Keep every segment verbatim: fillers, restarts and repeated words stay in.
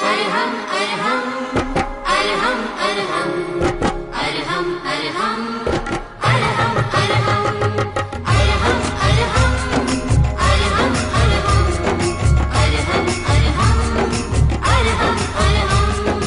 अरहम अरहम अरहम अरहम अरहम अरहम अरहम अरहम अरहम अरहम अरहम अरहम अरहम अरहम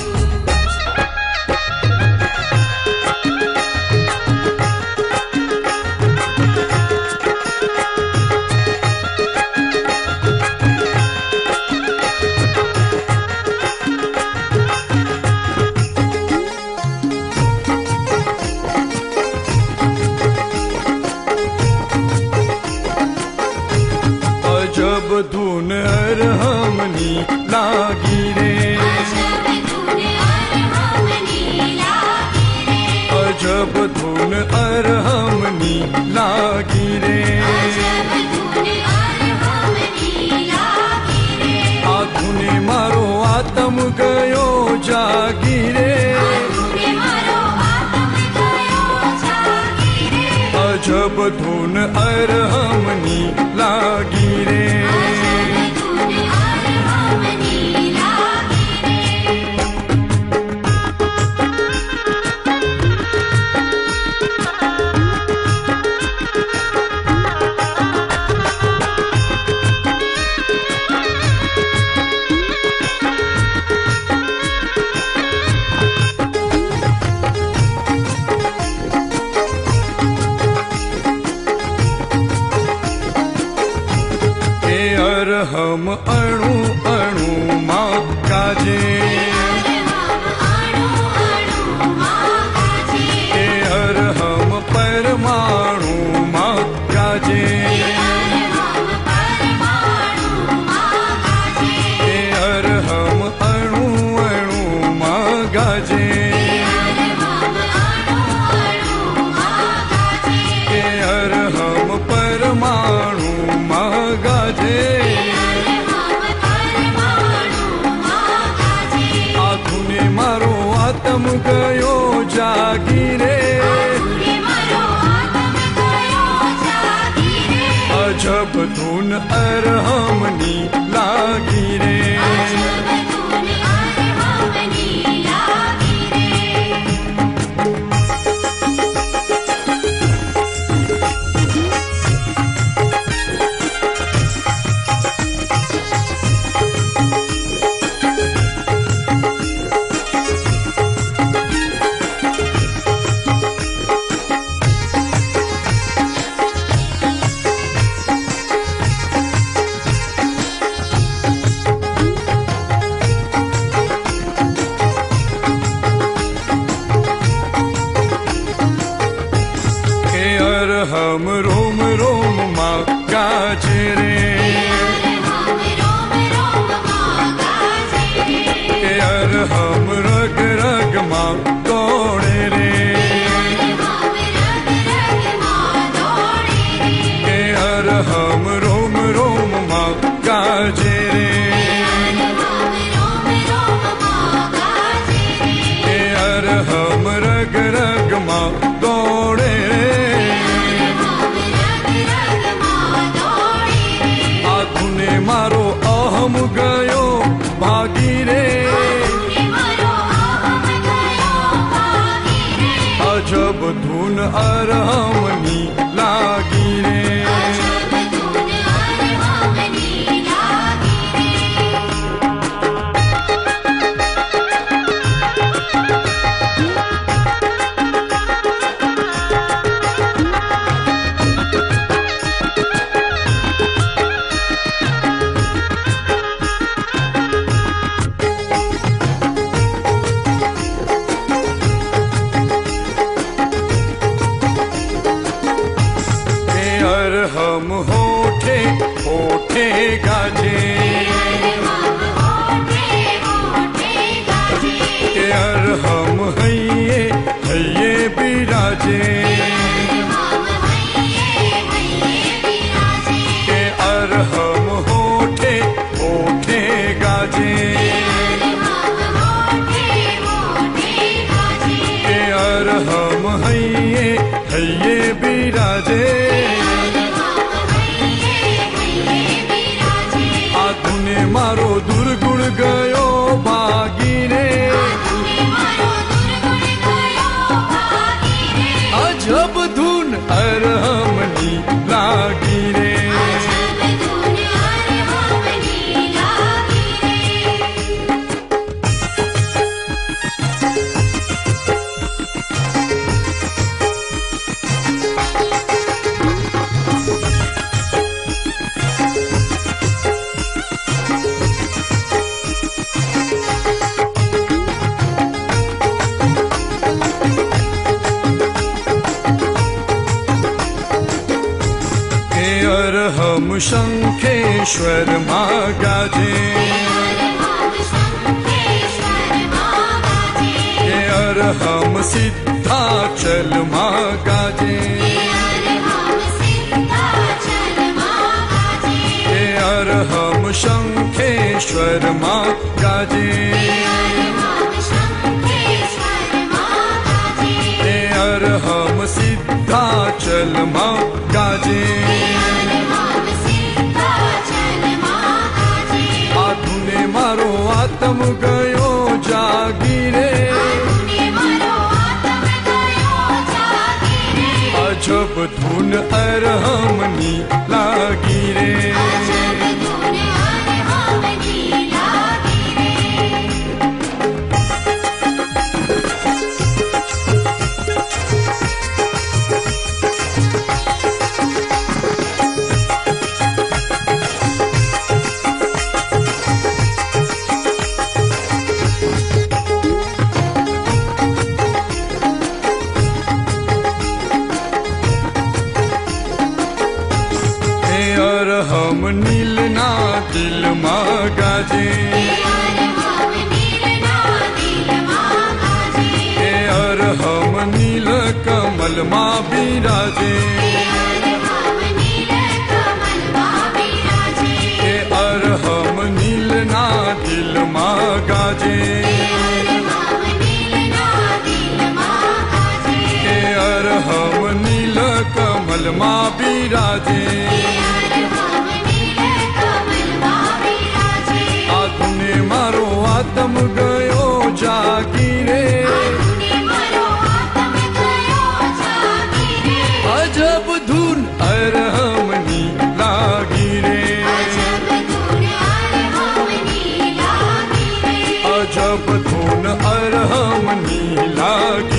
अजब धुन अरहमनी लागी रे, अजब धुन अरहमनी लागी रे, अजब धुन अरहमनी लागी रे, अजब धुन अरहमनी लागी रे, आ धुने मारो आत्म गयो जागी रे, धुने मारो आत्म गयो जागी रे, अजब धुन अरहमनी लागी रे। अजब धुन अरहमनी लागी रे। हे अरहम अणु अणु माँ काजे, अरहम अणु अणु माँ गाजे, हे अरहम परमाणु माँ काजे, अरहम परमाणु माँ गाजे, हे अरहम अणु अणु माँ गाजे, अरहम अणु अणु माँ गाजे, हे अरहम परमाणु माँ गाजे, अरहम परमाणु माँ गाजे, आ धुने मारो आत्म गयो जागी रे, धुने मारो आत्म गयो जागी रे, अजब धुन अरहमनी लागी रे। अजब धुन अरहमनी लागी रे। हे अरहम रोम रोम माँ गाजे रे, अरहम रोम रोम माँ गाजे, हे अरहम रग रग माँ दौड़े रे, अरहम रग रग माँ दौड़े रे, हे अरहम रोम रोम माँ गाजे रे, अरहम रोम रोम माँ गाजे, हे अरहम रग रग माँ दौड़े रे, अरहम रग रग माँ दौड़े रे, आ धुने मारो अहम गयो भागी रे, धुने मारो अहम गयो भागी रे, अजब धुन अरहमनी लागी रे। अजब धुन अरहमनी लागी रे। हे अरहम होठे होठे गाजे, अरहम होठे होठे गाजे, हे अरहम हैये हैये बिराजे, अरहम हैये हैये बिराजे, हे अरहम होठे होठे गाजे, अरहम होठे होठे गाजे, हे अरहम हैये हैये बिराजे, अरहम हैये हैये बिराजे, आ धुने मारो दुर्गुण गयो बा शंखेश्वर माँ गाजे, ये अरहम सिद्धाचल माँ गाजे, ये अरहम शंखेश्वर माँ गाजे, ये अरहम सिद्धाचल माँ गाजे। आधुने मारो आत्म गयो जागी रे, अजब धुन अरहमनी लागी रे, अरहम नील ना दिल माँ गाजे, ए अरहम नील कमल माँ बिराजे, ए अरहम नील ना दिल माँ गाजे, ए अरहम नील कमल माँ बिराजे। आधुने मारो आत्म गयो जागी रे, अजब धुन अरहमनी लागी रे, अजब धुन अरहमनी लागी।